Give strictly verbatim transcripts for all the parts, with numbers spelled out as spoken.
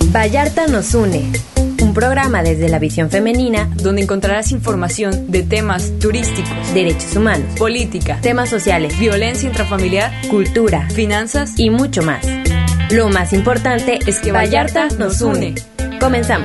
Vallarta nos une, un programa desde la visión femenina donde encontrarás información de temas turísticos, derechos humanos, política, temas sociales, violencia intrafamiliar, cultura, finanzas y mucho más. Lo más importante es que Vallarta nos une. Comenzamos.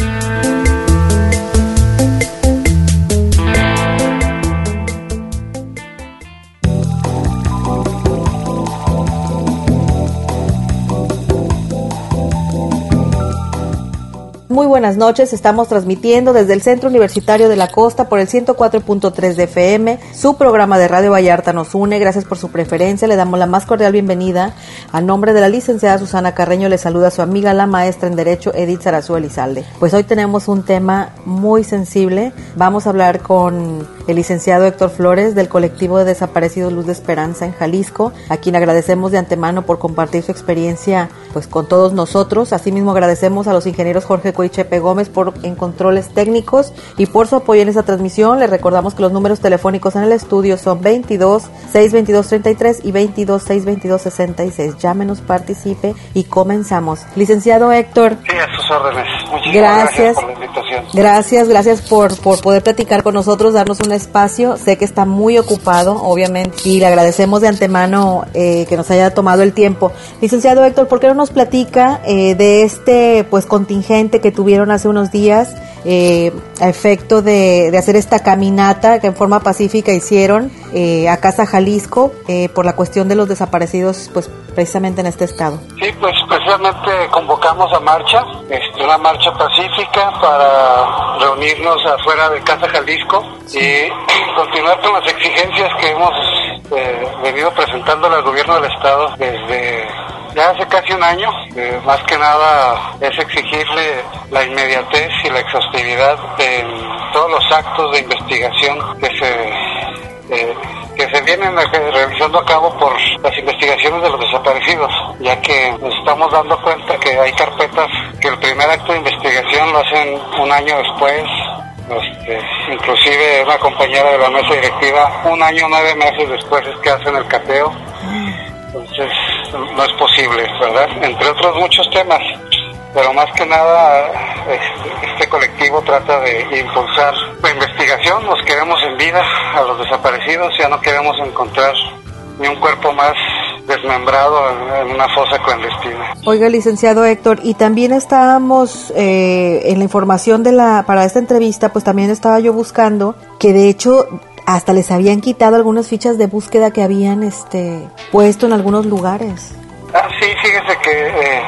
Muy buenas noches, estamos transmitiendo desde el Centro Universitario de la Costa por el ciento cuatro punto tres de F M, su programa de Radio Vallarta nos une. Gracias por su preferencia, le damos la más cordial bienvenida. A nombre de la licenciada Susana Carreño le saluda a su amiga la maestra en Derecho Edith Sarazúa Elizalde. Pues hoy tenemos un tema muy sensible, vamos a hablar con el licenciado Héctor Flores del colectivo de desaparecidos Luz de Esperanza en Jalisco, a quien agradecemos de antemano por compartir su experiencia pues con todos nosotros. Asimismo agradecemos a los ingenieros Jorge Coy Chepe Gómez por en controles técnicos y por su apoyo en esta transmisión. Les recordamos que los números telefónicos en el estudio son veintidós, seiscientos veintidós, treinta y tres y veintidós, seiscientos veintidós, sesenta y seis. Llámenos, participe y comenzamos. Licenciado Héctor. Sí, a sus órdenes. Muchísimas gracias, gracias por la invitación. Gracias, gracias por, por poder platicar con nosotros, darnos un espacio. Sé que está muy ocupado, obviamente, y le agradecemos de antemano eh, que nos haya tomado el tiempo. Licenciado Héctor, ¿por qué no nos platica eh, de este pues contingente que tuvieron hace unos días eh, a efecto de, de hacer esta caminata que en forma pacífica hicieron eh, a Casa Jalisco eh, por la cuestión de los desaparecidos pues precisamente en este estado? Sí, pues precisamente convocamos a marcha, este, una marcha pacífica para reunirnos afuera de Casa Jalisco y continuar con las exigencias que hemos eh, venido presentando al gobierno del estado desde ya hace casi un año. Eh, más que nada es exigirle la inmediatez y la exhaustividad en todos los actos de investigación que se eh, que se vienen realizando a cabo por las investigaciones de los desaparecidos, ya que nos estamos dando cuenta que hay carpetas que el primer acto de investigación lo hacen un año después. Este, inclusive una compañera de la mesa directiva un año nueve meses después es que hacen el cateo. Entonces no es posible, ¿verdad? Entre otros muchos temas, pero más que nada este, este colectivo trata de impulsar la investigación. Nos queremos en vida a los desaparecidos, ya no queremos encontrar ni un cuerpo más desmembrado en, en una fosa clandestina. Oiga, licenciado Héctor, y también estábamos eh, en la información de la para esta entrevista, pues también estaba yo buscando que de hecho hasta les habían quitado algunas fichas de búsqueda que habían este puesto en algunos lugares. Ah, sí, fíjese que eh,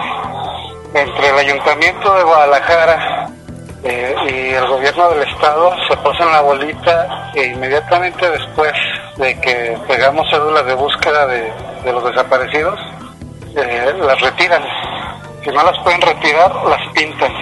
entre el Ayuntamiento de Guadalajara eh, y el gobierno del estado se posan la bolita e inmediatamente después de que pegamos cédulas de búsqueda de, de los desaparecidos, eh, las retiran. Si no las pueden retirar, las pintan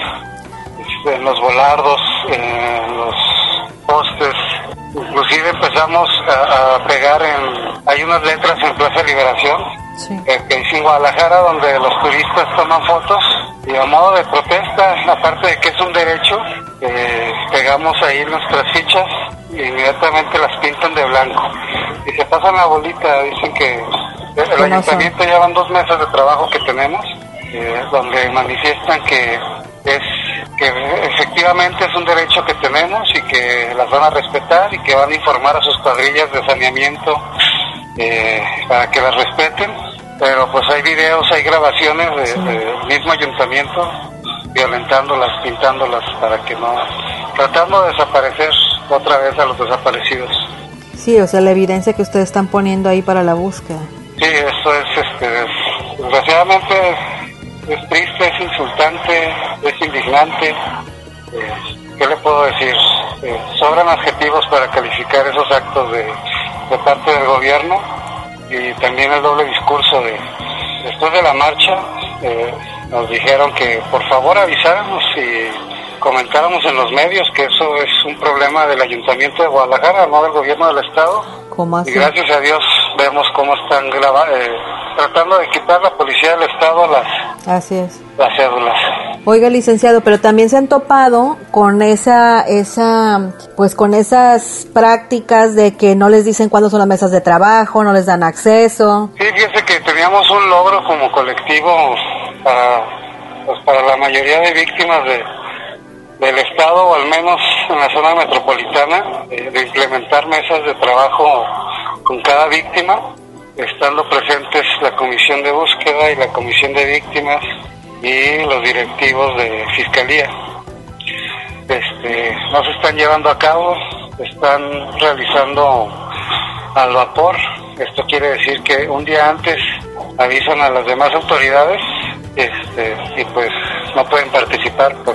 en los volardos, en los postes. Inclusive empezamos a, a pegar en, hay unas letras en Plaza Liberación, sí, eh, que es en Guadalajara, donde los turistas toman fotos y a modo de protesta, aparte de que es un derecho, eh, pegamos ahí nuestras fichas y inmediatamente las pintan de blanco y se pasan la bolita. Dicen que el ayuntamiento ya van dos meses de trabajo que tenemos, eh, donde manifiestan que es que efectivamente es un derecho que tenemos y que las van a respetar y que van a informar a sus cuadrillas de saneamiento eh, para que las respeten, pero pues hay videos, hay grabaciones de, sí, del mismo ayuntamiento violentándolas, pintándolas para que no, tratando de desaparecer otra vez a los desaparecidos. Sí, o sea, la evidencia que ustedes están poniendo ahí para la búsqueda. Sí, eso es, este, desgraciadamente es triste, es insultante, es indignante. Eh, ¿Qué le puedo decir? Eh, sobran adjetivos para calificar esos actos de, de parte del gobierno y también el doble discurso de después de la marcha eh, nos dijeron que por favor avisáramos y comentáramos en los medios que eso es un problema del Ayuntamiento de Guadalajara, no del gobierno del estado. ¿Cómo así? Y gracias a Dios vemos cómo están grabando, eh, tratando de quitar la policía del estado las, así es, las cédulas. Oiga, licenciado, pero también se han topado con esa, esa, pues con esas prácticas de que no les dicen cuándo son las mesas de trabajo, no les dan acceso. Sí, fíjese que teníamos un logro como colectivo para pues para la mayoría de víctimas de, del estado, o al menos en la zona metropolitana, eh, de implementar mesas de trabajo con cada víctima, estando presentes la comisión de búsqueda y la comisión de víctimas y los directivos de fiscalía. Este, no se están llevando a cabo, se están realizando al vapor. Esto quiere decir que un día antes avisan a las demás autoridades, este, y pues no pueden participar por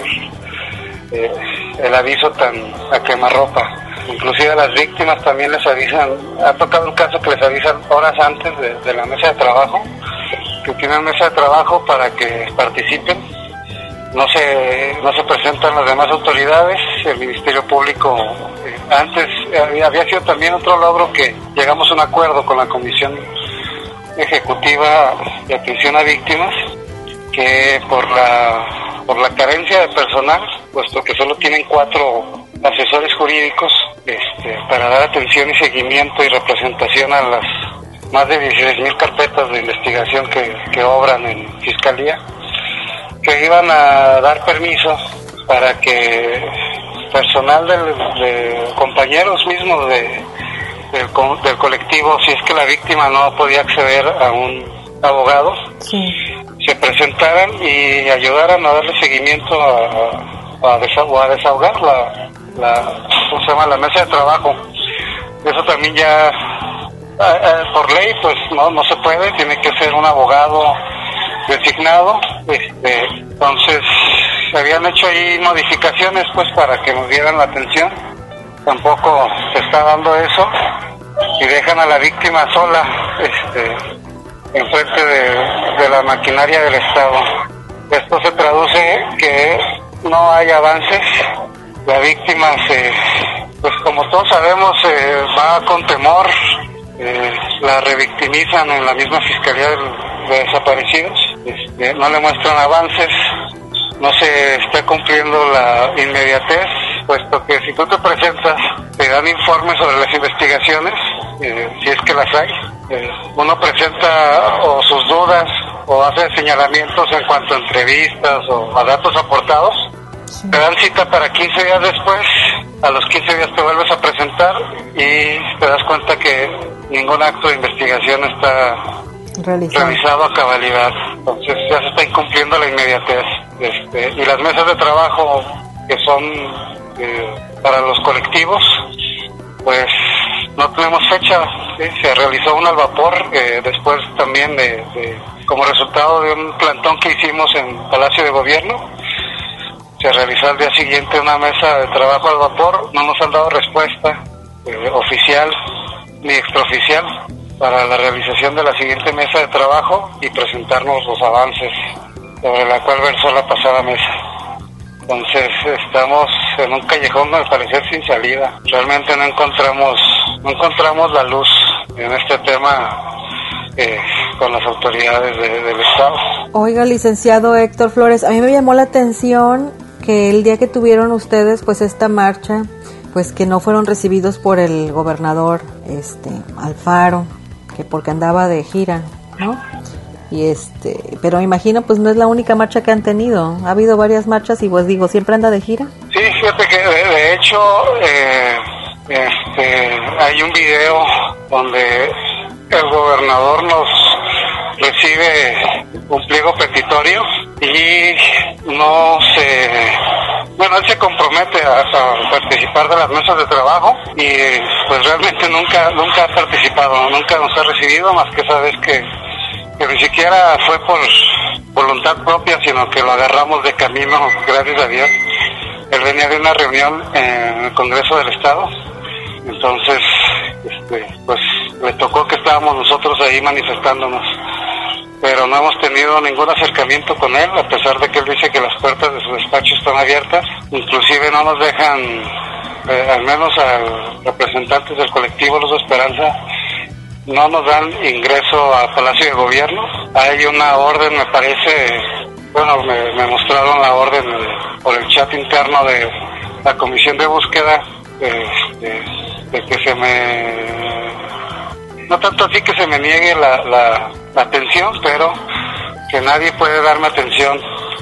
eh, el aviso tan a quemarropa. Inclusive a las víctimas también les avisan, ha tocado un caso que les avisan horas antes de, de la mesa de trabajo, que tienen mesa de trabajo para que participen. No se no se presentan las demás autoridades. El Ministerio Público, eh, antes había, había sido también otro logro que llegamos a un acuerdo con la Comisión Ejecutiva de Atención a Víctimas, que por la por la carencia de personal, puesto que solo tienen cuatro asesores jurídicos este, para dar atención y seguimiento y representación a las más de dieciséis mil carpetas de investigación que, que obran en Fiscalía, que iban a dar permiso para que personal del, de compañeros mismos de, del, del colectivo, si es que la víctima no podía acceder a un abogado, sí, se presentaran y ayudaran a darle seguimiento a, a, a, desahogar, a desahogar la, la, ¿cómo se llama? la mesa de trabajo. Eso también ya eh, por ley pues no no se puede, tiene que ser un abogado designado. Este, entonces se habían hecho ahí modificaciones pues para que nos dieran la atención. Tampoco se está dando eso y dejan a la víctima sola este enfrente de, de la maquinaria del Estado. Esto se traduce que no hay avances. La víctima se, pues como todos sabemos, eh, va con temor, eh, la revictimizan en la misma Fiscalía de, de Desaparecidos, este, no le muestran avances, no se está cumpliendo la inmediatez, puesto que si tú te presentas, te dan informes sobre las investigaciones, eh, si es que las hay, eh, uno presenta o sus dudas o hace señalamientos en cuanto a entrevistas o a datos aportados, sí, te dan cita para quince días después, a los quince días te vuelves a presentar y te das cuenta que ningún acto de investigación está realizado, realizado a cabalidad. Entonces ya se está incumpliendo la inmediatez. Este, y las mesas de trabajo que son eh, para los colectivos, pues no tenemos fecha, ¿sí? Se realizó un al vapor eh, después también de, de como resultado de un plantón que hicimos en Palacio de Gobierno. Se realizó al día siguiente una mesa de trabajo al vapor. No nos han dado respuesta eh, oficial ni extraoficial para la realización de la siguiente mesa de trabajo y presentarnos los avances sobre la cual versó la pasada mesa. Entonces estamos en un callejón al parecer sin salida. Realmente no encontramos no encontramos la luz en este tema eh, con las autoridades de, del Estado. Oiga, licenciado Héctor Flores, a mí me llamó la atención que el día que tuvieron ustedes pues esta marcha, pues que no fueron recibidos por el gobernador este Alfaro, que porque andaba de gira, ¿no? Y este, pero me imagino pues no es la única marcha que han tenido, ha habido varias marchas y pues digo, ¿siempre anda de gira? Sí, fíjate que de, de hecho eh, este, hay un video donde el gobernador nos recibe un pliego petitorio y no se, bueno, él se compromete a, a participar de las mesas de trabajo y pues realmente nunca nunca ha participado, nunca nos ha recibido, más que esa vez que, que ni siquiera fue por voluntad propia, sino que lo agarramos de camino, gracias a Dios. Él venía de una reunión en el Congreso del Estado, entonces este, pues le tocó que estábamos nosotros ahí manifestándonos, pero no hemos tenido ningún acercamiento con él, a pesar de que él dice que las puertas de su despacho están abiertas. Inclusive no nos dejan, eh, al menos a los representantes del colectivo Luz de Esperanza, no nos dan ingreso a Palacio de Gobierno. Hay una orden, me parece, bueno, me, me mostraron la orden de, por el chat interno de la Comisión de Búsqueda, de, de, de que se me... no tanto así que se me niegue la, la, la atención, pero que nadie puede darme atención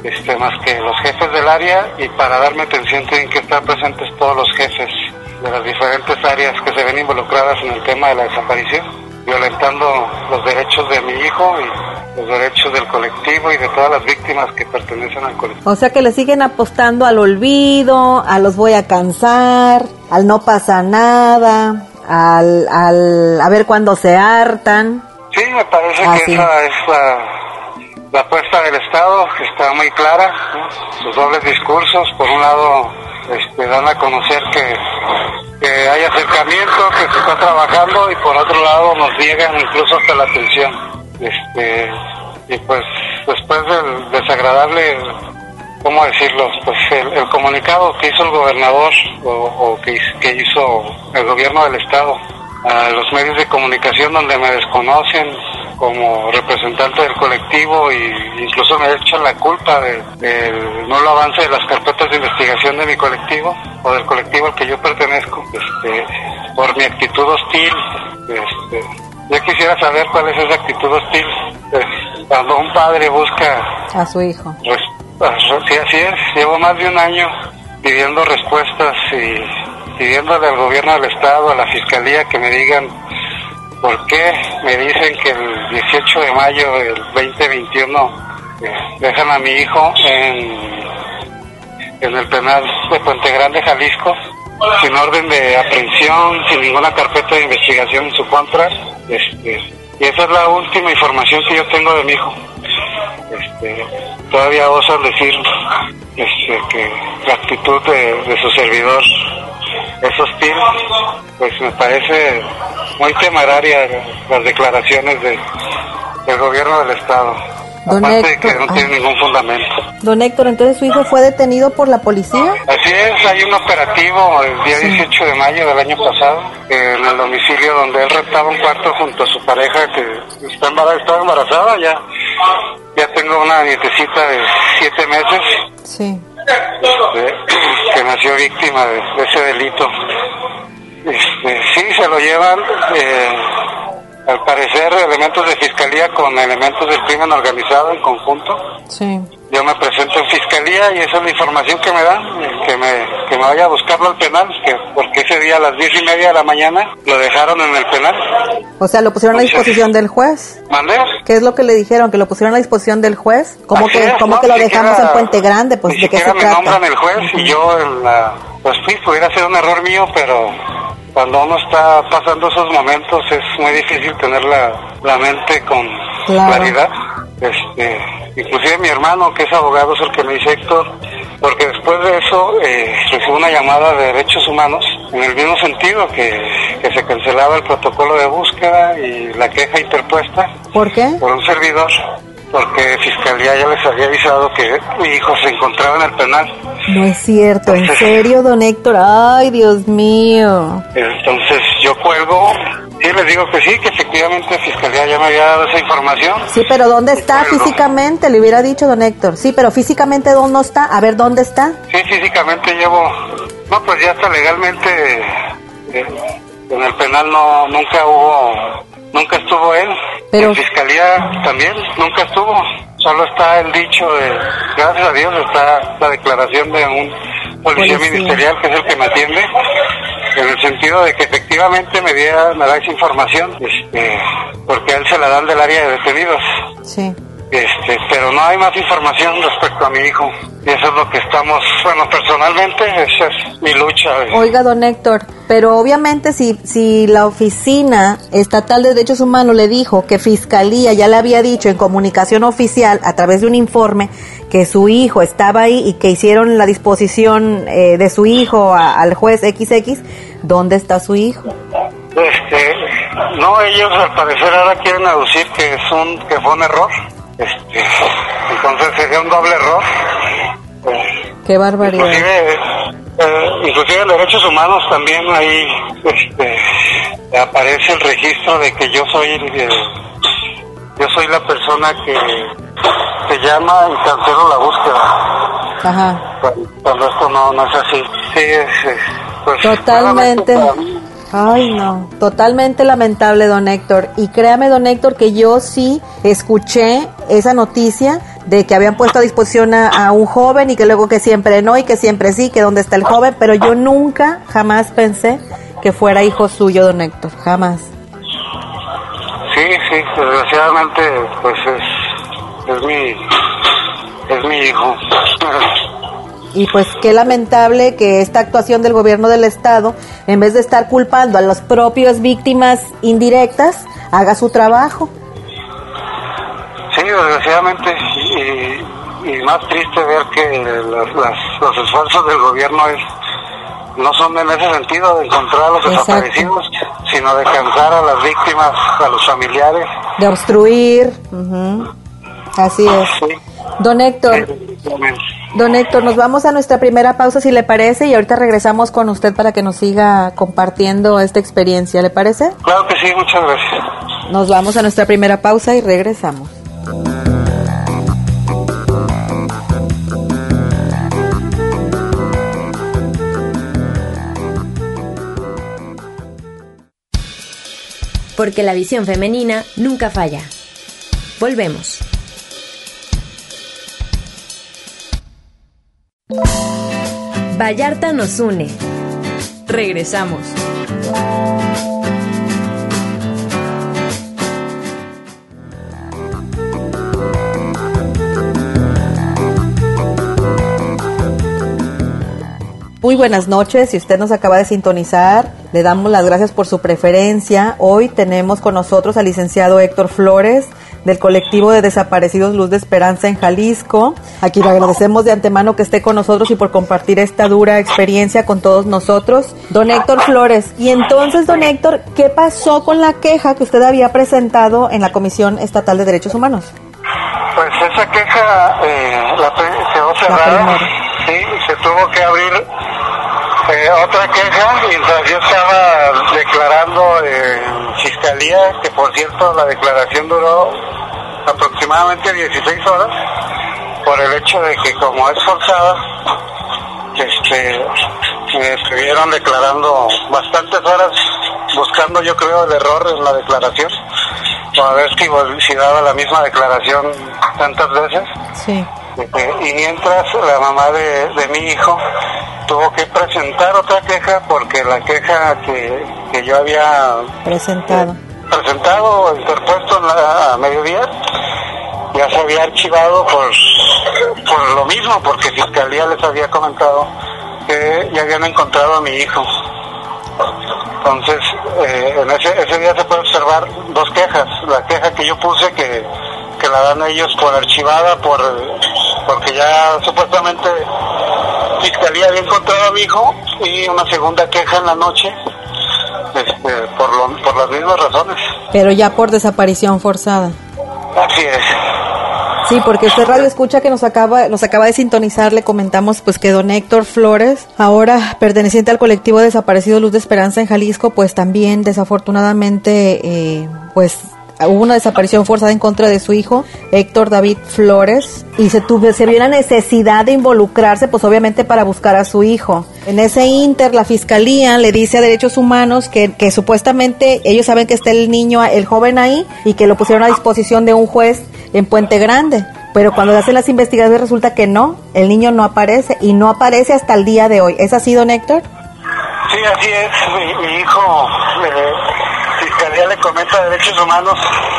este, más que los jefes del área, y para darme atención tienen que estar presentes todos los jefes de las diferentes áreas que se ven involucradas en el tema de la desaparición, violentando los derechos de mi hijo y los derechos del colectivo y de todas las víctimas que pertenecen al colectivo. O sea que le siguen apostando al olvido, a los voy a cansar, al no pasa nada, al, al a ver cuándo se hartan. Sí, me parece ah, que sí. esa es la, la apuesta del Estado, que está muy clara, ¿no? Sus dobles discursos, por un lado este, dan a conocer que, que hay acercamiento, que se está trabajando, y por otro lado nos niegan incluso hasta la atención. Este, y pues después del desagradable, ¿cómo decirlo? Pues el, el comunicado que hizo el gobernador o, o que, que hizo el gobierno del Estado a los medios de comunicación, donde me desconocen como representante del colectivo e incluso me echan la culpa de, del nulo avance de las carpetas de investigación de mi colectivo o del colectivo al que yo pertenezco, este, por mi actitud hostil. Este, yo quisiera saber cuál es esa actitud hostil. Eh, cuando un padre busca a su hijo. Res, sí, así es. Llevo más de un año pidiendo respuestas y pidiéndole al gobierno del Estado, a la Fiscalía, que me digan por qué me dicen que el dieciocho de mayo del veinte veintiuno eh, dejan a mi hijo en, en el penal de Puente Grande, Jalisco, sin orden de aprehensión, sin ninguna carpeta de investigación en su contra. Este, y esa es la última información que yo tengo de mi hijo. Este, todavía osan decir este, que la actitud de, de su servidor es hostil. Pues me parece muy temeraria las declaraciones de, del gobierno del Estado. Don Aparte Héctor, de que no ah. tiene ningún fundamento. Don Héctor, entonces su hijo fue detenido por la policía. Así es, hay un operativo el día sí. dieciocho de mayo del año pasado, en el domicilio donde él rentaba un cuarto junto a su pareja, que está embarazada, estaba embarazada ya. Ya tengo una nietecita de siete meses. Sí. Este, que nació víctima de, de ese delito. Este, sí, se lo llevan, eh, al parecer, elementos de fiscalía con elementos del crimen organizado en conjunto. Sí. Yo me presento en fiscalía y esa es la información que me dan, que me, que me vaya a buscarlo al penal, que porque ese día a las diez y media de la mañana lo dejaron en el penal. O sea, lo pusieron a disposición del juez. ¿Mandé? ¿Qué es lo que le dijeron? ¿Que lo pusieron a disposición del juez? ¿Cómo Así que, es, ¿cómo no, que lo siquiera, dejamos en Puente Grande? Pues, ni ¿de qué se siquiera me trata? nombran el juez uh-huh. y yo en la... Pues sí, pudiera ser un error mío, pero cuando uno está pasando esos momentos es muy difícil tener la, la mente con claro. claridad. Este, inclusive mi hermano, que es abogado, es el que me dice: Héctor, porque después de eso eh, recibo una llamada de derechos humanos en el mismo sentido, que, que se cancelaba el protocolo de búsqueda y la queja interpuesta. ¿Por qué? Por un servidor, porque Fiscalía ya les había avisado que mi hijo se encontraba en el penal. No es cierto, entonces, ¿en serio, don Héctor? Ay, Dios mío. Entonces yo cuelgo, sí, les digo que sí, que efectivamente Fiscalía ya me había dado esa información. Sí, pero ¿dónde está cuelgo. Físicamente? Le hubiera dicho, don Héctor. Sí, pero físicamente, ¿dónde está? A ver, ¿dónde está? Sí, físicamente llevo, no, pues ya hasta legalmente eh, en el penal no, nunca hubo, nunca estuvo él. Pero en Fiscalía también nunca estuvo. Solo está el dicho de, gracias a Dios, está la declaración de un policía, policía ministerial, que es el que me atiende, en el sentido de que efectivamente me, diera, me da esa información, este, porque a él se la dan del área de detenidos. Sí. Este, pero no hay más información respecto a mi hijo. Y eso es lo que estamos, bueno, personalmente, esa es mi lucha. Oiga, don Héctor, pero obviamente si, si la Oficina Estatal de Derechos Humanos le dijo que Fiscalía ya le había dicho en comunicación oficial a través de un informe que su hijo estaba ahí y que hicieron la disposición eh, de su hijo a, al juez equis equis, ¿dónde está su hijo? Este, no, ellos al parecer ahora quieren aducir que es un, que fue un error. Este, entonces sería un doble error. Eh, Qué barbaridad. Inclusive, eh, inclusive en derechos humanos también ahí este, aparece el registro de que yo soy eh, yo soy la persona que se llama y cancelo la búsqueda. Ajá. Cuando, cuando esto no, no es así. Sí, es, es pues, totalmente. Ay, no, totalmente lamentable, don Héctor. Y créame, don Héctor, que yo sí escuché esa noticia de que habían puesto a disposición a, a un joven y que luego que siempre no y que siempre sí, que dónde está el joven, pero yo nunca, jamás pensé que fuera hijo suyo, don Héctor, jamás. Sí, sí, desgraciadamente, pues es, es mi, es mi hijo. Y pues qué lamentable que esta actuación del gobierno del estado, en vez de estar culpando a las propias víctimas indirectas, haga su trabajo. Sí, desgraciadamente, y, y más triste ver que las, las, los esfuerzos del gobierno es, no son en ese sentido de encontrar a los Exacto. desaparecidos, sino de cansar a las víctimas, a los familiares. De obstruir. Uh-huh. Así es. Sí. Don Héctor, don Héctor, nos vamos a nuestra primera pausa si le parece y ahorita regresamos con usted para que nos siga compartiendo esta experiencia, ¿le parece? Claro que sí, muchas gracias. Nos vamos a nuestra primera pausa y regresamos. Porque la visión femenina nunca falla. Volvemos. Vallarta nos une. Regresamos. Muy buenas noches, si usted nos acaba de sintonizar, le damos las gracias por su preferencia. Hoy tenemos con nosotros al licenciado Héctor Flores, del colectivo de desaparecidos Luz de Esperanza en Jalisco, a quien le agradecemos de antemano que esté con nosotros y por compartir esta dura experiencia con todos nosotros. Don Héctor Flores, y entonces, don Héctor, ¿qué pasó con la queja que usted había presentado en la Comisión Estatal de Derechos Humanos? Pues esa queja eh, la quedó cerrada, sí, se tuvo que abrir eh, otra queja mientras yo estaba declarando en fiscalía, que por cierto la declaración duró aproximadamente dieciséis horas, por el hecho de que como es forzada, este, me estuvieron declarando bastantes horas, buscando yo creo el error en la declaración, a ver si, si daba la misma declaración tantas veces. Sí. Y mientras la mamá de, de mi hijo tuvo que presentar otra queja porque la queja que, que yo había presentado eh, presentado o interpuesto en la, a mediodía ya se había archivado por, por lo mismo, porque Fiscalía les había comentado que ya habían encontrado a mi hijo. Entonces, eh, en ese, ese día se puede observar dos quejas. La queja que yo puse, que, que la dan ellos por archivada, por porque ya supuestamente Fiscalía había encontrado a mi hijo, y una segunda queja en la noche, este, por, lo, por las mismas razones. Pero ya por desaparición forzada. Así es. Sí, porque usted radio escucha que nos acaba nos acaba de sintonizar, le comentamos pues que don Héctor Flores, ahora perteneciente al colectivo Desaparecidos Luz de Esperanza en Jalisco, pues también desafortunadamente eh, pues hubo una desaparición forzada en contra de su hijo, Héctor David Flores, y se tuvo, se vio la necesidad de involucrarse, pues obviamente para buscar a su hijo. En ese inter, la Fiscalía le dice a Derechos Humanos que, que supuestamente ellos saben que está el niño, el joven ahí, y que lo pusieron a disposición de un juez en Puente Grande. Pero cuando hacen las investigaciones resulta que no, el niño no aparece, y no aparece hasta el día de hoy. ¿Es así, don Héctor? Sí, así es. Mi, mi hijo, eh, Fiscalía le comenta a Derechos Humanos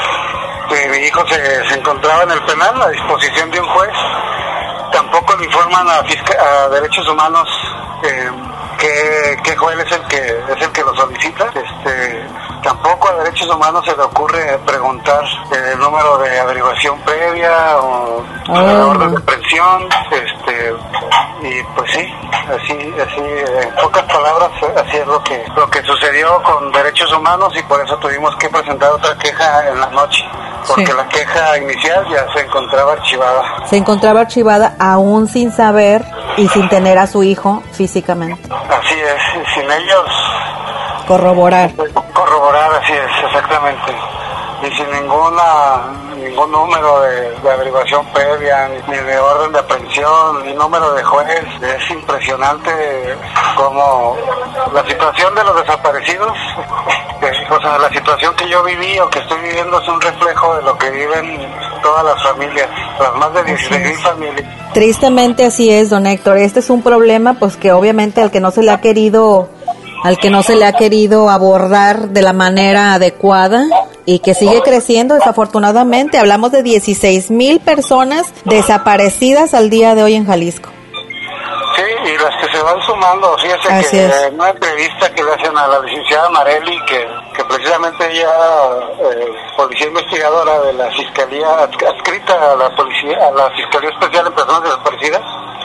que mi hijo se, se encontraba en el penal a disposición de un juez. Tampoco le informan a, fisca, a Derechos Humanos eh, que, que juez es el que es el que lo solicita. Este, tampoco a Derechos Humanos se le ocurre preguntar el número de averiguación previa o oh. la orden de aprehensión. Este, y pues sí, así, así, en pocas palabras, así es lo que lo que sucedió con Derechos Humanos, y por eso tuvimos que presentar otra queja en la noche, porque sí, la queja inicial ya se encontraba archivada. Se encontraba archivada aún sin saber y sin tener a su hijo físicamente. Así es, sin ellos corroborar. Corroborar, así es, exactamente. Y sin ninguna ningún número de, de averiguación previa, ni de orden de aprehensión, ni número de juez. Es impresionante cómo la situación de los desaparecidos, que, o sea, la situación que yo viví o que estoy viviendo es un reflejo de lo que viven todas las familias. las más de dieciséis mil familias. Tristemente así es, don Héctor. Este es un problema, pues que obviamente al que no se le ha querido, al que no se le ha querido abordar de la manera adecuada y que sigue creciendo desafortunadamente. Hablamos de dieciséis mil personas desaparecidas al día de hoy en Jalisco. Sí, y las que se van sumando, fíjese Así que es. en una entrevista que le hacen a la licenciada Marelli, que, que precisamente ella, eh, policía investigadora de la Fiscalía, adscrita a la policía, a la Fiscalía Especial en Personas Desaparecidas,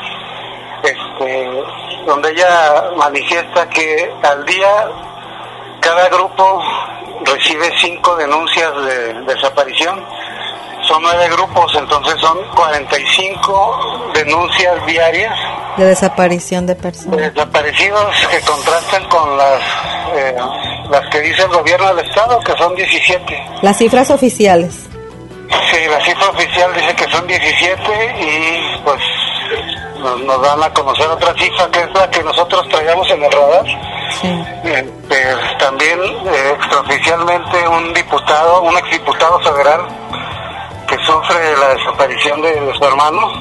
este, donde ella manifiesta que al día cada grupo recibe cinco denuncias de, de desaparición. Son nueve grupos, entonces son cuarenta y cinco denuncias diarias De desaparición de personas. de desaparecidos que contrastan con las eh, las que dice el gobierno del estado, que son diecisiete. Las cifras oficiales. Sí, la cifra oficial dice que son diecisiete y pues nos, nos dan a conocer otra cifra que es la que nosotros traigamos en el radar. Sí. Eh, eh, también eh, extraoficialmente un diputado, un exdiputado federal que sufre la desaparición de, de su hermano,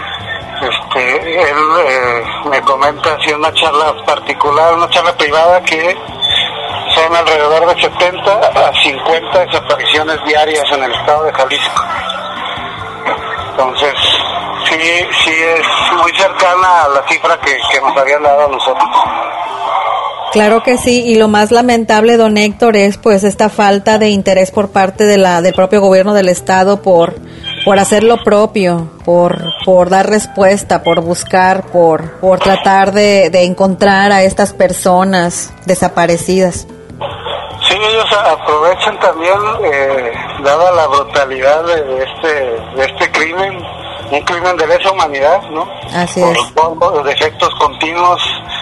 este, él eh, me comenta así una charla particular, una charla privada, que son alrededor de setenta a cincuenta desapariciones diarias en el estado de Jalisco. Entonces, sí, sí es muy cercana a la cifra que, que nos habían dado a nosotros. Claro que sí, y lo más lamentable, don Héctor, es pues esta falta de interés por parte de la del propio gobierno del estado por por hacer lo propio, por por dar respuesta, por buscar, por por tratar de, de encontrar a estas personas desaparecidas. Sí, ellos aprovechan también, eh, dada la brutalidad de, de este de este crimen, un crimen de lesa humanidad, ¿no? Así por, es. por defectos continuos.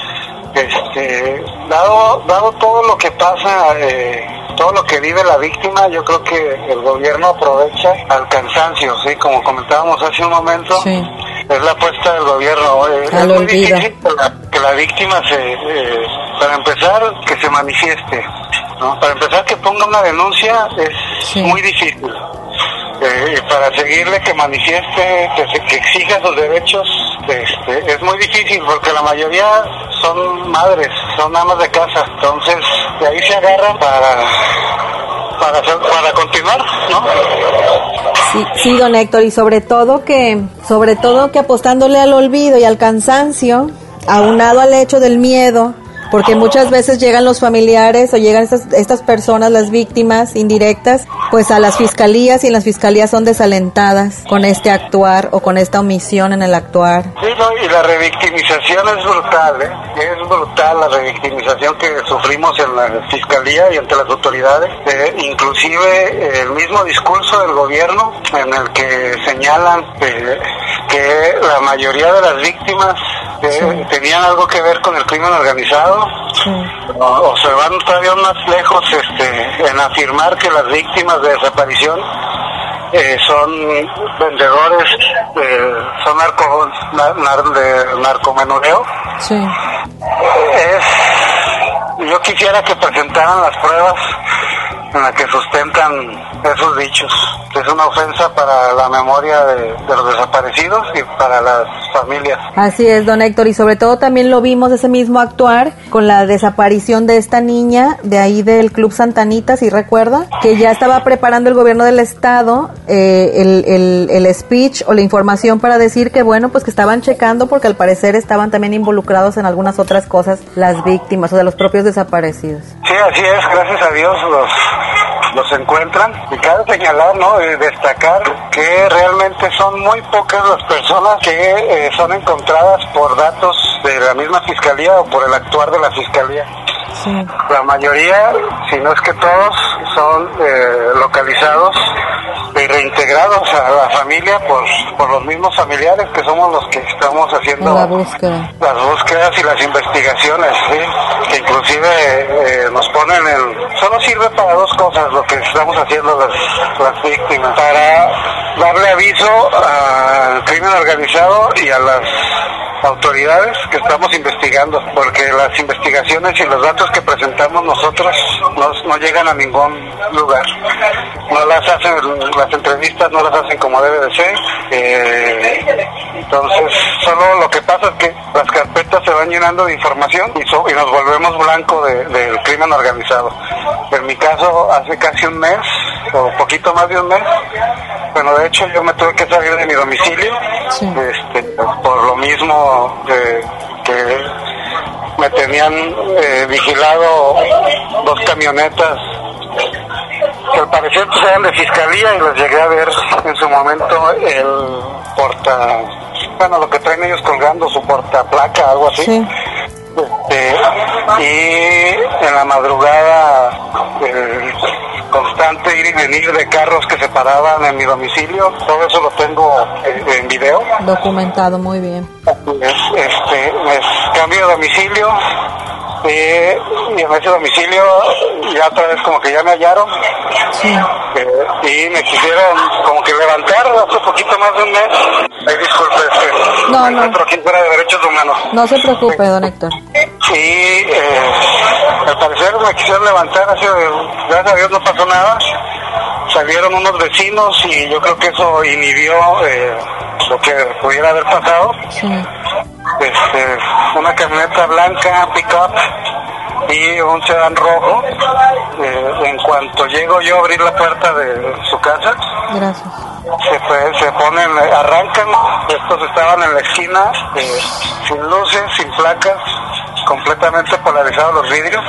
Este, dado, dado todo lo que pasa, eh, todo lo que vive la víctima, yo creo que el gobierno aprovecha al cansancio, sí, como comentábamos hace un momento, Sí. es la apuesta del gobierno. Eh, Al es muy olvido. difícil que la, que la víctima se, eh, para empezar, que se manifieste, ¿no? Para empezar, que ponga una denuncia es Sí. muy difícil. Eh, para seguirle que manifieste, que, se, que exija sus derechos, este, es muy difícil porque la mayoría son madres, son amas de casa, entonces de ahí se agarran para para hacer, para continuar, ¿no? Sí, sí, don Héctor, y sobre todo que sobre todo que apostándole al olvido y al cansancio, aunado al hecho del miedo, porque muchas veces llegan los familiares o llegan estas, estas personas, las víctimas indirectas, pues a las fiscalías, y en las fiscalías son desalentadas con este actuar o con esta omisión en el actuar. Sí, no, y la revictimización es brutal, ¿eh? Es brutal la revictimización que sufrimos en la fiscalía y ante las autoridades. Eh, inclusive el mismo discurso del gobierno en el que señalan eh, que la mayoría de las víctimas eh, sí. tenían algo que ver con el crimen organizado. Sí. O, o se van todavía más lejos este, en afirmar que las víctimas de desaparición eh, son vendedores, eh, son narco, nar, nar, de narcomenudeo. Sí. Es, yo quisiera que presentaran las pruebas en las que sustentan esos dichos. Es una ofensa para la memoria de, de los desaparecidos y para las familias. Así es, don Héctor, y sobre todo también lo vimos ese mismo actuar con la desaparición de esta niña de ahí del Club Santa Anita, si recuerda, que ya estaba preparando el gobierno del estado eh, el, el, el speech o la información para decir que bueno, pues que estaban checando porque al parecer estaban también involucrados en algunas otras cosas las víctimas, o de los propios desaparecidos. Sí, así es, gracias a Dios los los encuentran, y cabe señalar, ¿no?, y destacar que realmente son muy pocas las personas que eh, son encontradas por datos de la misma fiscalía o por el actuar de la fiscalía. Sí. La mayoría, si no es que todos, son eh, localizados y reintegrados a la familia por, por los mismos familiares, que somos los que estamos haciendo la búsqueda. las búsquedas y las investigaciones, ¿sí? Que inclusive eh, nos ponen en... Solo sirve para dos cosas lo que estamos haciendo las, las víctimas, para darle aviso al crimen organizado y a las autoridades que estamos investigando, porque las investigaciones y los datos que presentamos nosotros no, no llegan a ningún lugar. No las hacen, las entrevistas no las hacen como debe de ser. Eh, entonces, solo lo que pasa es que las carpetas se van llenando de información y, so, y nos volvemos blanco de, del crimen organizado. En mi caso, hace casi un mes, o poquito más de un mes, bueno, de hecho yo me tuve que salir de mi domicilio, sí. este, por lo mismo de, que me tenían eh, vigilado dos camionetas que al parecer pues, eran de fiscalía, y los llegué a ver en su momento el porta, bueno, lo que traen ellos colgando, su portaplaca, algo así. Sí. Este, y en la madrugada el constante ir y venir de carros que se paraban en mi domicilio, todo eso lo tengo en, en video. Documentado, muy bien. Este, es cambio de domicilio, eh, y en ese domicilio ya otra vez como que ya me hallaron. Sí. Eh, y me quisieron como que levantar hace poquito más de un mes. Ay, disculpe, este, no, me no. encuentro aquí fuera de derechos humanos. No se preocupe, don Héctor. Sí, eh, al parecer me quisieron levantar, hace, gracias a Dios no pasó nada. Salieron unos vecinos y yo creo que eso inhibió eh, lo que pudiera haber pasado. Sí. Este, una camioneta blanca, pick-up, y un sedán rojo. Eh, en cuanto llego yo a abrir la puerta de su casa, gracias, se, se ponen, arrancan. Estos estaban en la esquina, eh, sin luces, sin placas, completamente polarizados los vidrios.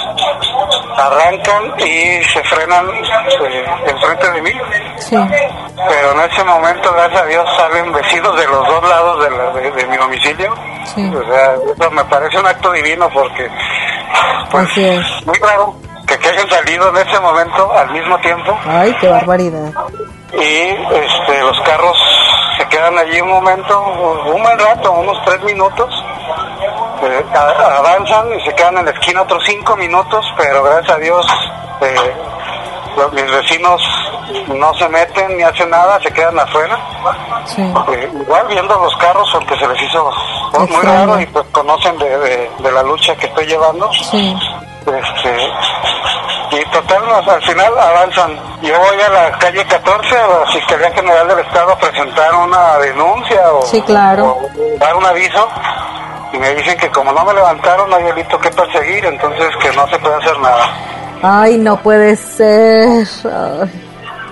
Arrancan y se frenan eh, enfrente de mí. Sí. Pero en ese momento, gracias a Dios, salen vecinos de los dos lados de, la, de, de mi domicilio. Sí. O sea, eso me parece un acto divino, porque pues así es. Muy raro que, que hayan salido en ese momento al mismo tiempo. Ay, qué barbaridad. Y este, los carros se quedan allí un momento, un buen rato, unos tres minutos. Eh, a, avanzan y se quedan en la esquina otros cinco minutos, pero gracias a Dios eh, los, mis vecinos no se meten ni hacen nada, se quedan afuera. Sí. Eh, igual viendo los carros, porque se les hizo muy Extraño. raro, y pues conocen de, de, de la lucha que estoy llevando. Sí. Este, y total, al final avanzan. Yo voy a la calle catorce, a la Fiscalía General del Estado, a presentar una denuncia o, sí, claro. o dar un aviso. Y me dicen que como no me levantaron, no hay delito que perseguir, entonces que no se puede hacer nada. Ay, no puede ser. Ay.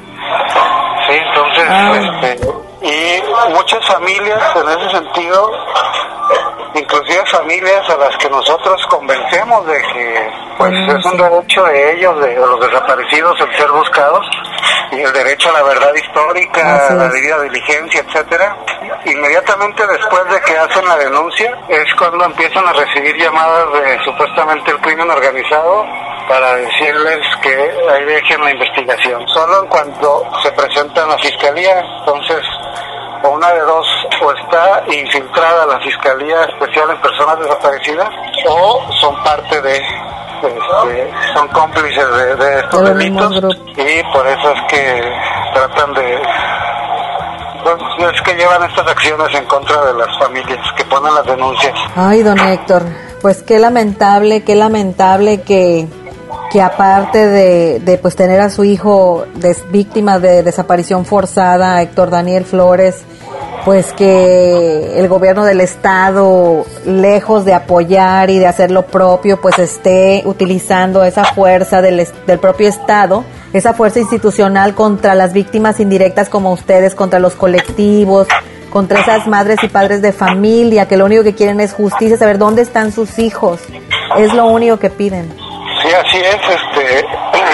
Sí, entonces, este, y muchas familias en ese sentido, inclusive familias a las que nosotros convencemos de que pues mm, es un derecho de ellos, de, de los desaparecidos, el ser buscados, y el derecho a la verdad histórica, a la debida diligencia, etcétera. Inmediatamente después de que hacen la denuncia es cuando empiezan a recibir llamadas de supuestamente el crimen organizado para decirles que ahí dejen la investigación. Solo en cuanto se presentan a la fiscalía, entonces o una de dos, o está infiltrada la Fiscalía Especial en Personas Desaparecidas, o son parte de, este, son cómplices de, de estos de delitos, y por eso es que tratan de, pues, es que llevan estas acciones en contra de las familias que ponen las denuncias. Ay, don Héctor, pues qué lamentable, qué lamentable que que aparte de, de pues tener a su hijo des, víctima de desaparición forzada, Héctor Daniel Flores, pues que el gobierno del estado, lejos de apoyar y de hacer lo propio, pues esté utilizando esa fuerza del, del propio estado, esa fuerza institucional contra las víctimas indirectas como ustedes, contra los colectivos, contra esas madres y padres de familia que lo único que quieren es justicia, saber dónde están sus hijos, es lo único que piden. Sí, así es, este,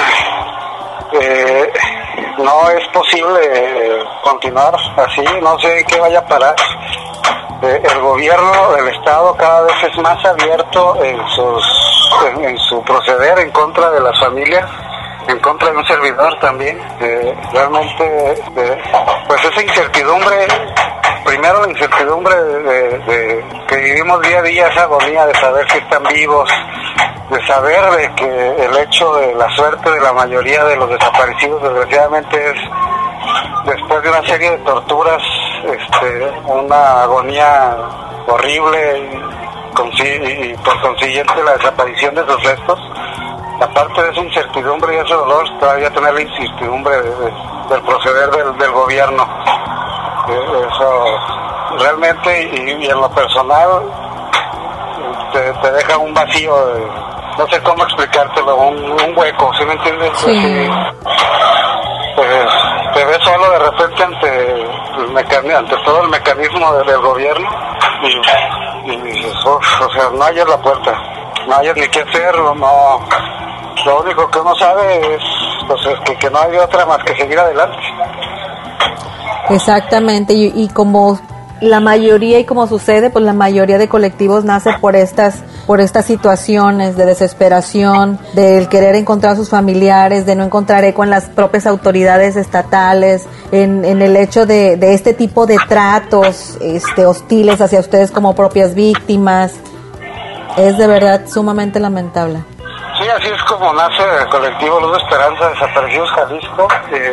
eh, no es posible eh, continuar así, no sé qué vaya a parar. Eh, el gobierno del estado cada vez es más abierto en sus, en, en su proceder en contra de las familias, en contra de un servidor también. Eh, realmente, eh, pues esa incertidumbre, primero la incertidumbre de, de, de que vivimos día a día, esa agonía de saber si están vivos, de saber de que el hecho de la suerte de la mayoría de los desaparecidos desgraciadamente es después de una serie de torturas este, una agonía horrible y, consi- y por consiguiente la desaparición de sus restos. Aparte de esa incertidumbre y ese dolor, todavía tener la incertidumbre de, de, del proceder del, del gobierno. Eso realmente, y, y en lo personal, te, te deja un vacío, de, no sé cómo explicártelo, un, un hueco, ¿sí me entiendes? Sí. Así, pues, te ves solo de repente ante el mecan- ante todo el mecanismo de, del gobierno y, y dices, uf, o sea, no hayas la puerta, no hayas ni qué hacer, no, lo único que uno sabe es, pues, es que, que no hay otra más que seguir adelante. Exactamente, y, y como la mayoría y como sucede, pues la mayoría de colectivos nace por estas por estas situaciones de desesperación, del querer encontrar a sus familiares, de no encontrar eco en las propias autoridades estatales, en, en el hecho de, de este tipo de tratos este, hostiles hacia ustedes como propias víctimas. Es de verdad sumamente lamentable. Sí, así es como nace el colectivo Luz de Esperanza Desaparecidos Jalisco. Eh,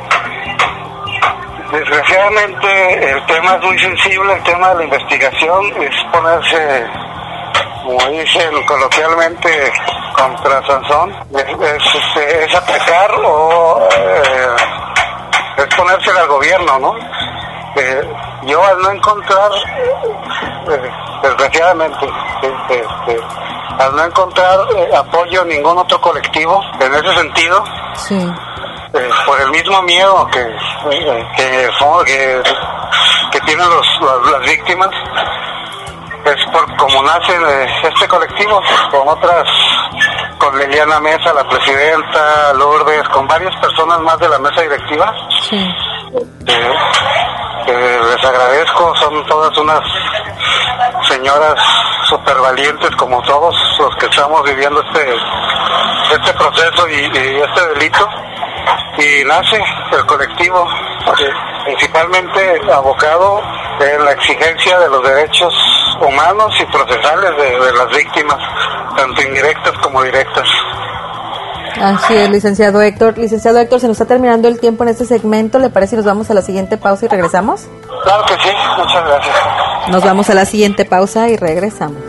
desgraciadamente el tema es muy sensible, el tema de la investigación es ponerse, como dicen coloquialmente, contra Sansón, es, es, es atacar o eh, es ponérsela al gobierno, ¿no? Eh, yo al no encontrar, eh, desgraciadamente, este, este, al no encontrar eh, apoyo en ningún otro colectivo en ese sentido, Sí. eh, por el mismo miedo que eh, que, que, que tienen los, los, las víctimas, es por como nace este colectivo, con otras, con Liliana Mesa, la presidenta, Lourdes, con varias personas más de la mesa directiva. Sí. Eh, eh, les agradezco, son todas unas señoras súper valientes como todos los que estamos viviendo este este proceso y, y este delito, y nace el colectivo eh, principalmente abocado en la exigencia de los derechos humanos y procesales de, de las víctimas, tanto indirectas como directas. Así es, licenciado Héctor. Licenciado Héctor, se nos está terminando el tiempo en este segmento. ¿Le parece si nos vamos a la siguiente pausa y regresamos? Claro que sí, muchas gracias. Nos vamos a la siguiente pausa y regresamos.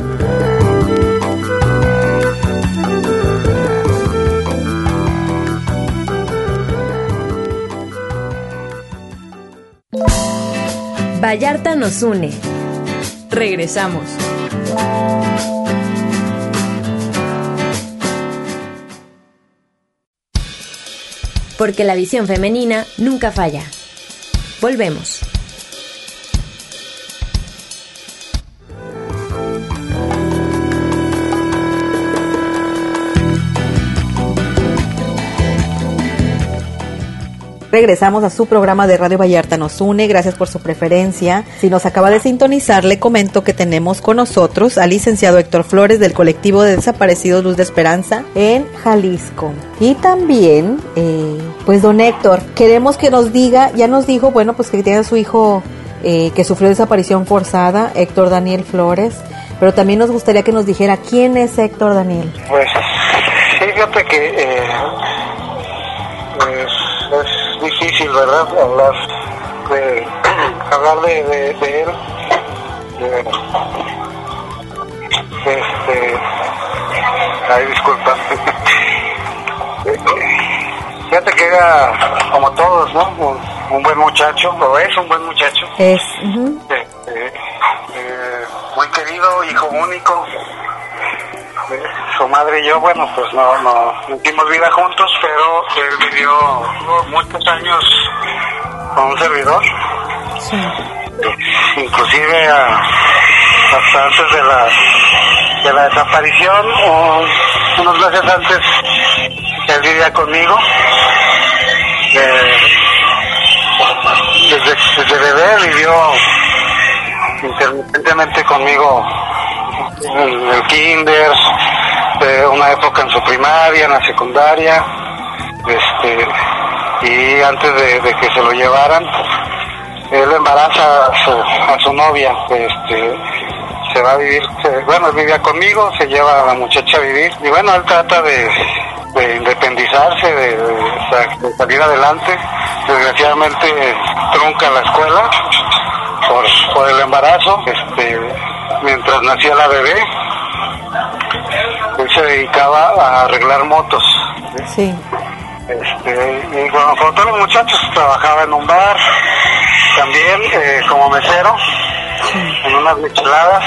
Vallarta nos une. Regresamos. Porque la visión femenina nunca falla. Volvemos. Regresamos a su programa de Radio Vallarta nos une. Gracias por su preferencia. Si nos acaba de sintonizar, le comento que tenemos con nosotros al licenciado Héctor Flores del colectivo de desaparecidos Luz de Esperanza en Jalisco. Y también, eh, pues don Héctor, queremos que nos diga, ya nos dijo, bueno, pues que tiene a su hijo eh, que sufrió desaparición forzada, Héctor Daniel Flores, pero también nos gustaría que nos dijera quién es Héctor Daniel. Pues fíjate que eh, es, es difícil, ¿verdad? Hablar de hablar de, de, de él. De, este, ay, disculpa. Fíjate que era como todos, ¿no? Un, un buen muchacho, o es un buen muchacho. Es. Uh-huh. Eh, eh, eh, muy querido, hijo único. Eh, su madre y yo, bueno, pues no, no, no hicimos vida juntos, pero él vivió muchos años con un servidor. Sí. Eh, inclusive a, hasta antes de la de la desaparición, o unos meses antes, él vivía conmigo. Eh, desde, desde bebé vivió intermitentemente conmigo en el kinder, eh, una época en su primaria, en la secundaria, este, y antes de, de que se lo llevaran, él embaraza a su, a su novia, este, se va a vivir, se, bueno, él vivía conmigo, se lleva a la muchacha a vivir, y bueno, él trata de, de independizarse, de, de, de salir adelante. Desgraciadamente trunca la escuela por, por el embarazo. Este, mientras nacía la bebé, él se dedicaba a arreglar motos. Sí. Este, y bueno, con todos los muchachos trabajaba en un bar, también eh, como mesero, sí, en unas micheladas,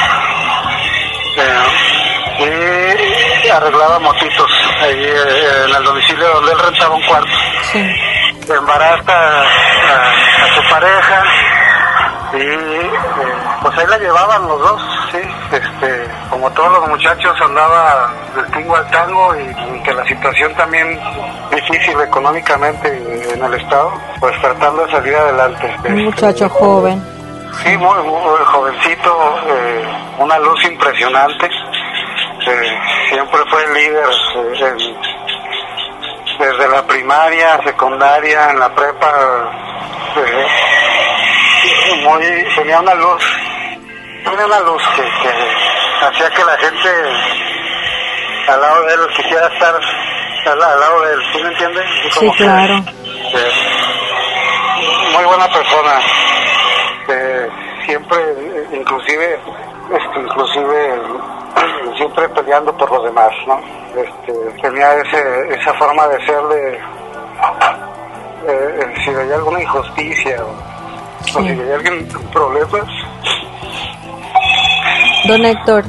eh, y arreglaba motitos ahí eh, en el domicilio donde él rentaba un cuarto. Sí. Embaraza a, a, a su pareja y eh, pues ahí la llevaban los dos, sí, este, como todos los muchachos andaba del tingo al tango, y, y que la situación también difícil económicamente en el estado, pues tratando de salir adelante. Un este, muchacho joven. Sí, muy, muy jovencito, eh, una luz impresionante, eh, siempre fue el líder eh, en, desde la primaria, secundaria, en la prepa, eh, muy, tenía una luz, tenía una luz que, que hacía que la gente al lado de él quisiera estar al, al lado de él, ¿sí me entiendes? Sí, claro. Que, eh, muy buena persona, eh, siempre, inclusive, este, inclusive, siempre peleando por los demás, ¿no? Este, tenía ese, esa forma de ser de, eh, si veía alguna injusticia o, sí, o si veía alguien con problemas. Don Héctor,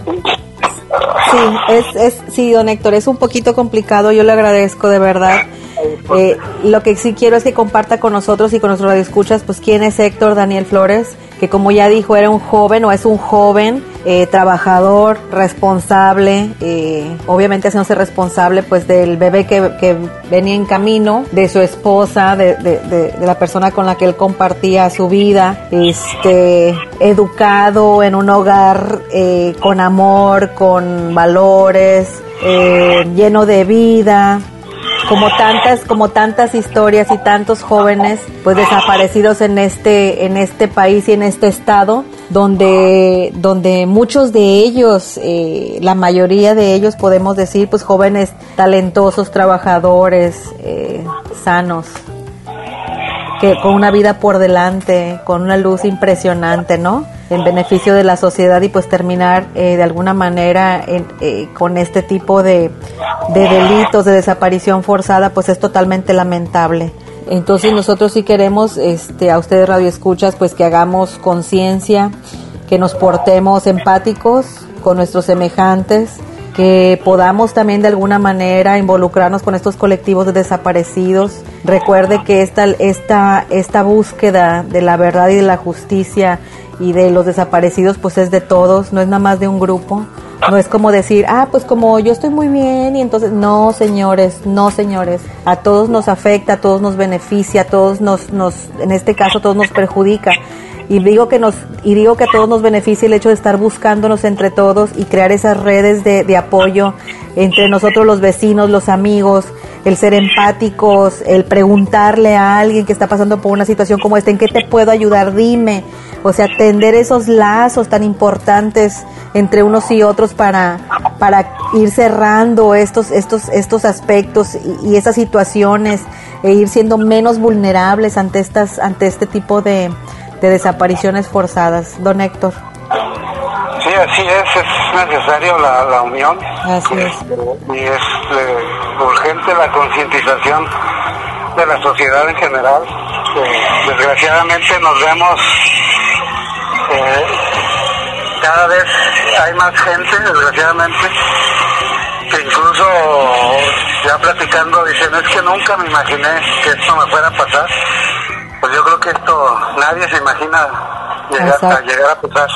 sí, es, es, sí, don Héctor, es un poquito complicado, yo le agradezco de verdad. Eh, lo que sí quiero es que comparta con nosotros y con nuestros radioescuchas, pues quién es Héctor Daniel Flores, que como ya dijo, era un joven o es un joven eh, trabajador, responsable, eh, obviamente haciéndose responsable pues del bebé que, que venía en camino, de su esposa, de, de, de, de la persona con la que él compartía su vida, este, educado en un hogar eh, con amor, con valores, eh, lleno de vida. Como tantas, como tantas historias y tantos jóvenes pues desaparecidos en este, en este país y en este estado, donde, donde muchos de ellos, eh, la mayoría de ellos podemos decir, pues jóvenes talentosos, trabajadores, eh, sanos, que con una vida por delante, con una luz impresionante, ¿no? En beneficio de la sociedad, y pues terminar eh, de alguna manera en, eh, con este tipo de, de delitos de desaparición forzada, pues es totalmente lamentable. Entonces nosotros sí queremos este, a ustedes radioescuchas, pues que hagamos conciencia, que nos portemos empáticos con nuestros semejantes, que podamos también de alguna manera involucrarnos con estos colectivos de desaparecidos. Recuerde que esta, esta, esta búsqueda de la verdad y de la justicia y de los desaparecidos pues es de todos, no es nada más de un grupo. No es como decir, ah, pues como yo estoy muy bien y entonces, no señores, no señores, a todos nos afecta, a todos nos beneficia, a todos nos, nos, en este caso a todos nos perjudica. Y digo que nos, y digo que a todos nos beneficia el hecho de estar buscándonos entre todos y crear esas redes de, de apoyo entre nosotros los vecinos, los amigos, el ser empáticos, el preguntarle a alguien que está pasando por una situación como esta, ¿en qué te puedo ayudar? Dime. O sea, tender esos lazos tan importantes entre unos y otros para, para ir cerrando estos, estos, estos aspectos y, y esas situaciones, e ir siendo menos vulnerables ante estas, ante este tipo de, de desapariciones forzadas. Don Héctor. Sí, así es, es necesario la, la unión. Así es. Y es eh, urgente la concientización de la sociedad en general. Eh, desgraciadamente nos vemos, eh, cada vez hay más gente, desgraciadamente, que incluso ya platicando dicen, es que nunca me imaginé que esto me fuera a pasar. Pues yo creo que esto nadie se imagina llegar, a, llegar a pasar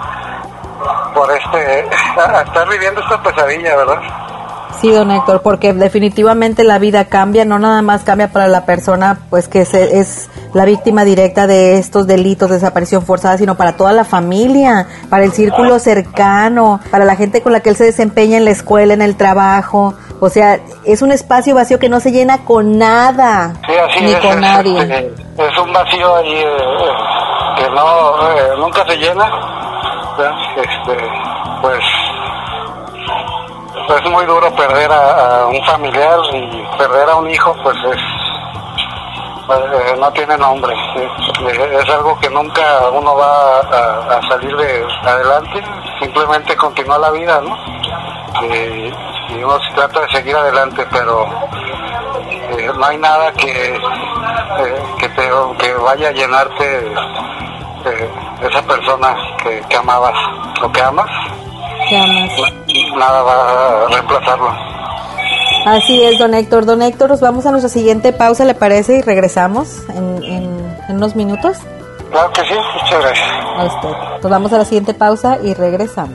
por este, a estar viviendo esta pesadilla, ¿verdad? Sí, don Héctor, porque definitivamente la vida cambia, no nada más cambia para la persona pues que se, es la víctima directa de estos delitos de desaparición forzada, sino para toda la familia, para el círculo cercano, para la gente con la que él se desempeña en la escuela, en el trabajo. O sea, es un espacio vacío que no se llena con nada, sí, así ni es, con es, nadie. Este, es un vacío ahí eh, que no eh, nunca se llena, ¿verdad? Este, pues es muy duro perder a, a un familiar, y perder a un hijo pues es eh, no tiene nombre. Es, es algo que nunca uno va a, a salir de adelante, simplemente continúa la vida, ¿no? Eh, y uno se trata de seguir adelante, pero eh, no hay nada que eh, que te que vaya a llenarte eh, esa persona que, que amabas o que amas. ¿Qué amas? Nada va a reemplazarlo. Así es, don Héctor. Don Héctor, nos vamos a nuestra siguiente pausa, ¿le parece? Y regresamos en, en, en unos minutos. Claro que sí, muchas gracias. A usted. Nos vamos a la siguiente pausa y regresamos.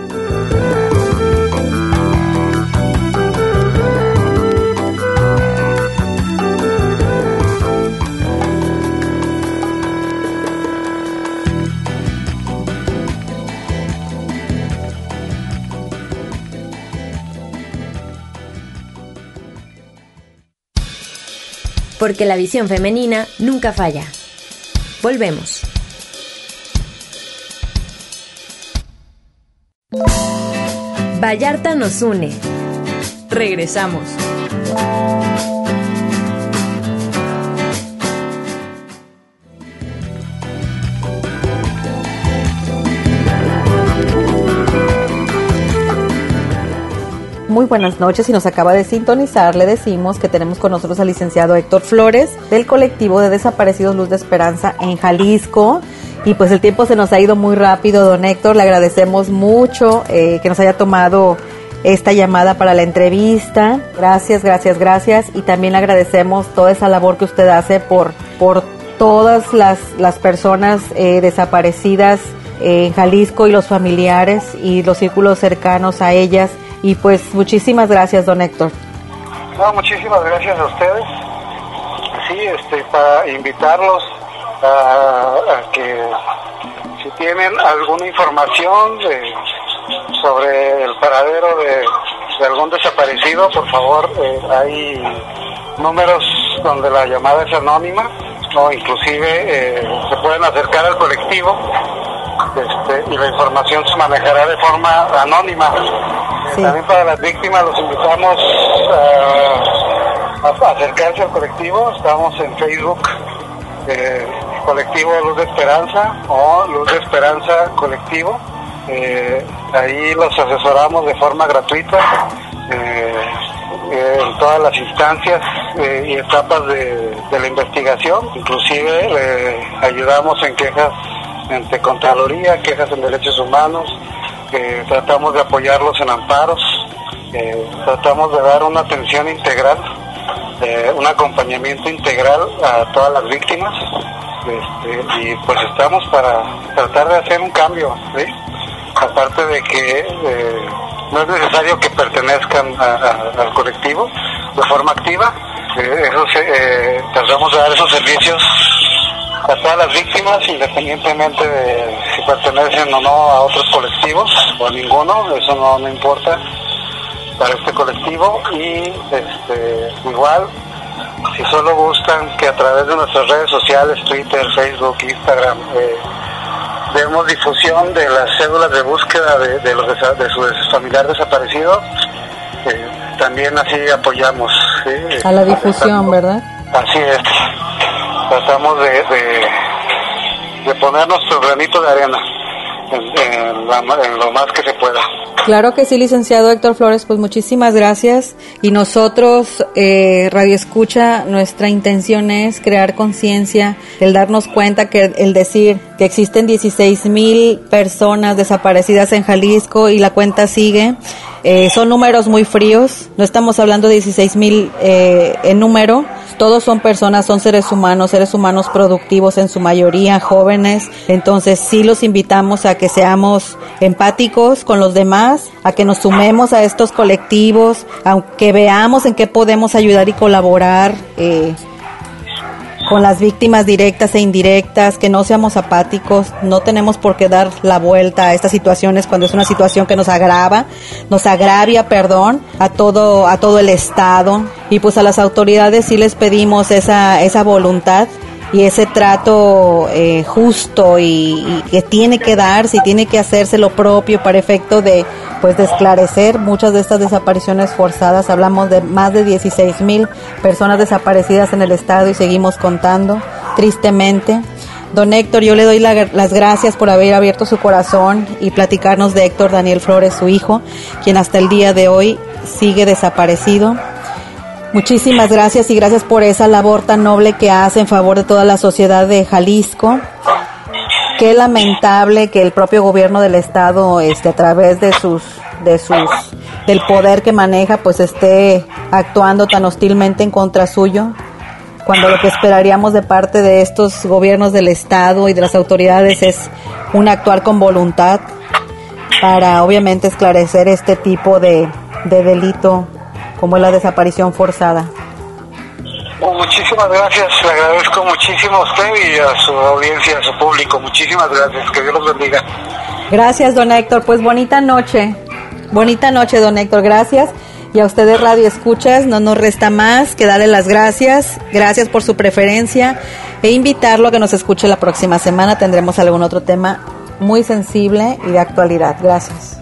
Porque la visión femenina nunca falla. Volvemos. Vallarta nos une. Regresamos. Muy buenas noches. Si nos acaba de sintonizar, le decimos que tenemos con nosotros al licenciado Héctor Flores del colectivo de desaparecidos Luz de Esperanza en Jalisco. Y pues el tiempo se nos ha ido muy rápido, don Héctor. Le agradecemos mucho eh, que nos haya tomado esta llamada para la entrevista. Gracias, gracias, gracias. Y también le agradecemos toda esa labor que usted hace por, por todas las, las personas eh, desaparecidas eh, en Jalisco y los familiares y los círculos cercanos a ellas. Y pues muchísimas gracias, don Héctor. No, muchísimas gracias a ustedes. Sí, este, para invitarlos a, a que si tienen alguna información de, sobre el paradero de, de algún desaparecido, por favor, eh, hay números donde la llamada es anónima, o inclusive eh, se pueden acercar al colectivo. Este, y la información se manejará de forma anónima. Sí. También para las víctimas los invitamos a, a acercarse al colectivo. Estamos en Facebook, eh, Colectivo Luz de Esperanza o Luz de Esperanza Colectivo. Eh, ahí los asesoramos de forma gratuita eh, eh, en todas las instancias eh, y etapas de, de la investigación. Inclusive eh, ayudamos en quejas ante Contraloría, quejas en derechos humanos, eh, tratamos de apoyarlos en amparos, eh, tratamos de dar una atención integral, eh, un acompañamiento integral a todas las víctimas, este, y pues estamos para tratar de hacer un cambio, ¿sí? Aparte de que eh, no es necesario que pertenezcan a, a, al colectivo de forma activa, eh, eso se, eh, tratamos de dar esos servicios a todas las víctimas, independientemente de si pertenecen o no a otros colectivos o a ninguno, eso no, no importa para este colectivo. Y este igual, si solo gustan que a través de nuestras redes sociales, Twitter, Facebook, Instagram, eh, demos difusión de las cédulas de búsqueda de, de, los desa- de su familiar desaparecido, eh, también así apoyamos, ¿sí? A la difusión, ¿verdad? Así es. Tratamos de, de, de poner nuestro granito de arena en, en, la, en lo más que se pueda. Claro que sí, licenciado Héctor Flores, pues muchísimas gracias. Y nosotros, eh, Radio Escucha, nuestra intención es crear conciencia, el darnos cuenta que el decir que existen dieciséis mil personas desaparecidas en Jalisco y la cuenta sigue, eh, son números muy fríos, no estamos hablando de dieciséis mil eh, en número. Todos son personas, son seres humanos, seres humanos productivos en su mayoría, jóvenes. Entonces sí los invitamos a que seamos empáticos con los demás, a que nos sumemos a estos colectivos, aunque veamos en qué podemos ayudar y colaborar eh, con las víctimas directas e indirectas, que no seamos apáticos. No tenemos por qué dar la vuelta a estas situaciones cuando es una situación que nos agrava, nos agravia, perdón, a todo a todo el Estado. Y pues a las autoridades sí les pedimos esa esa voluntad y ese trato eh, justo y, y que tiene que darse y tiene que hacerse lo propio para efecto de pues de esclarecer muchas de estas desapariciones forzadas. Hablamos de más de dieciséis mil personas desaparecidas en el estado y seguimos contando, tristemente. Don Héctor, yo le doy la, las gracias por haber abierto su corazón y platicarnos de Héctor Daniel Flores, su hijo, quien hasta el día de hoy sigue desaparecido. Muchísimas gracias y gracias por esa labor tan noble que hace en favor de toda la sociedad de Jalisco. Qué lamentable que el propio gobierno del estado, este, a través de sus, de sus, del poder que maneja, pues esté actuando tan hostilmente en contra suyo, cuando lo que esperaríamos de parte de estos gobiernos del estado y de las autoridades es un actuar con voluntad para obviamente esclarecer este tipo de, de delito como es la desaparición forzada. Muchísimas gracias, le agradezco muchísimo a usted y a su audiencia, a su público. Muchísimas gracias, que Dios los bendiga. Gracias, don Héctor, pues bonita noche, bonita noche, don Héctor, gracias. Y a ustedes Radio Escuchas, no nos resta más que darle las gracias, gracias por su preferencia e invitarlo a que nos escuche la próxima semana. Tendremos algún otro tema muy sensible y de actualidad. Gracias.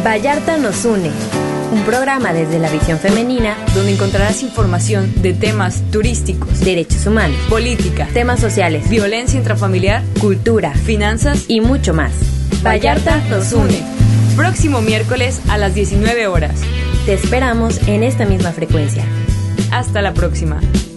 Vallarta nos une. Un programa desde la visión femenina donde encontrarás información de temas turísticos, derechos humanos, política, temas sociales, violencia intrafamiliar, cultura, finanzas y mucho más. Vallarta nos une. Próximo miércoles a las diecinueve horas. Te esperamos en esta misma frecuencia. Hasta la próxima.